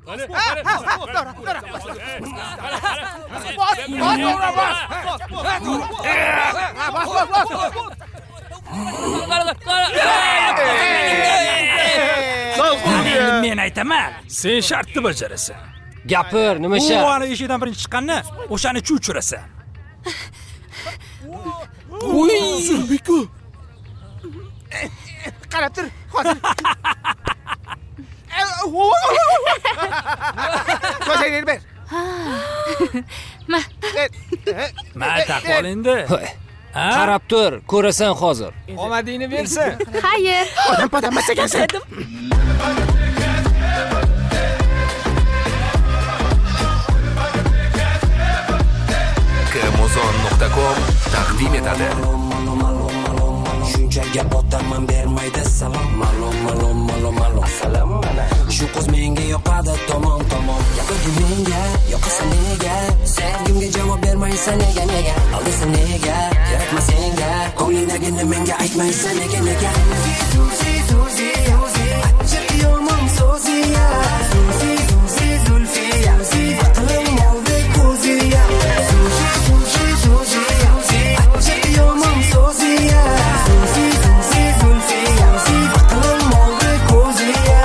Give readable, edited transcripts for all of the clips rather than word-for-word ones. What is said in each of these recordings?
Men aytaman, sen shartni bajarasan. Gapir, nima shart? U ana eshikdan birinchi chiqqanni, o'shani chuchirasan. Zulbeko. Qarab tur, hozir. Ko'zingni ber. Ma taqol endi. Qarab tur, ko'rasan hozir. Omadingni bersin. Xayr. Odam podamas ekansan. Kmozon.com taqdim etadi. Shunchaga otaman bermaydi salom. Malom. Assalom mana. Shu qiz menga yoqadi tomon. Yoqadi menga, yoqasa nega? Sevgimga javob bermaysan nega? Aldasa nega? Kerakmas senga. Ko'nglingdagini menga aytmaysan nega? Zuzi, achchiq yomon so'ziya. Zuzi, Zulfiya. Aqlim oldi ko'ziya. Zuzi, achchiq yomon so'ziya. Zuzi, Zulfiya. Aqlim oldi ko'ziya.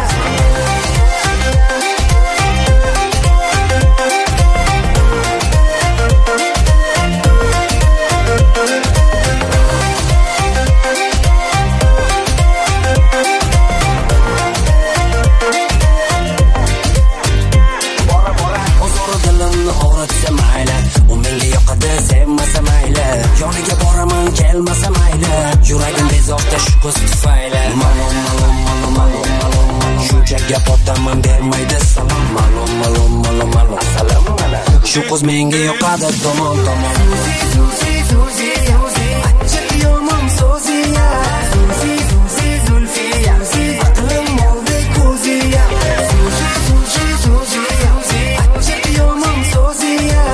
Sevmasa mayli, yoniga boraman kelmasa mayli, yuragim bezovta shu qiz tufayli. Malom. Shunchaga podaman bermaydi salom. Malom. Assalom mana. Shu qiz menga yoqadi tomon. Zuzi, achchiq yomon so'ziya. Zuzi, Zulfiya. Aqlim oldi ko'ziya. Zuzi, achchiq yomon so'ziya.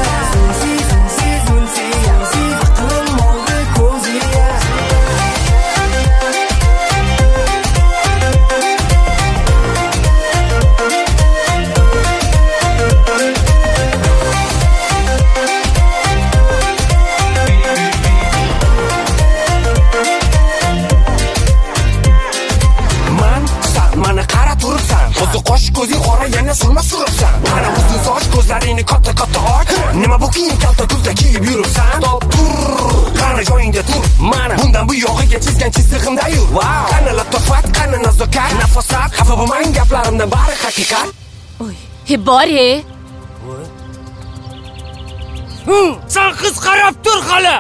Qo'sh ko'zing qora yana surma suribsan. Mana uzun soch ko'zlaringni katta och. Nima bu kiyim kalta kuzda kiyib yuribsan? Top tur, qani joyingda tur. Mana bundan bu yog'iga chizgan chizig'imda yur. Qani latofat, qani nazokat, nafosat. Xafa bo'lmang gaplarimdan bari haqiqat. He bor-he. Sen qiz qarab tur hali.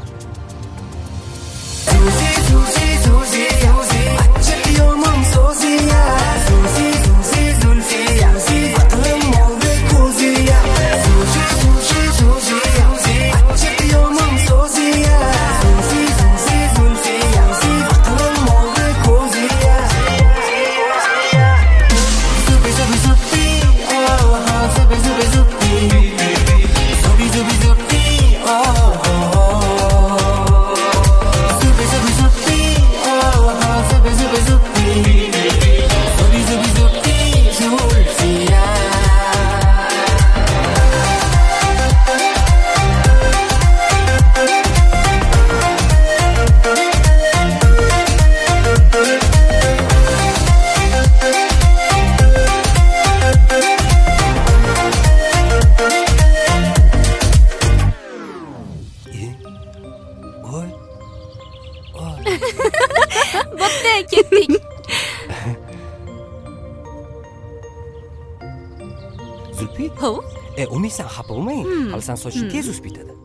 Zuzi, achchiq yomon so'ziya. Zuzi, Zulfiya. Aqlim oldi ko'ziya. Zuzi, achchiq yomon so'ziya. Zuzi, Zulfiya. Aqlim oldi ko'ziya. Zubi, Bo'pti, ketdik. Zulfi? Ho? Umid sen xafa bo'lmang. Hali sen soching tez o'sib bitadi.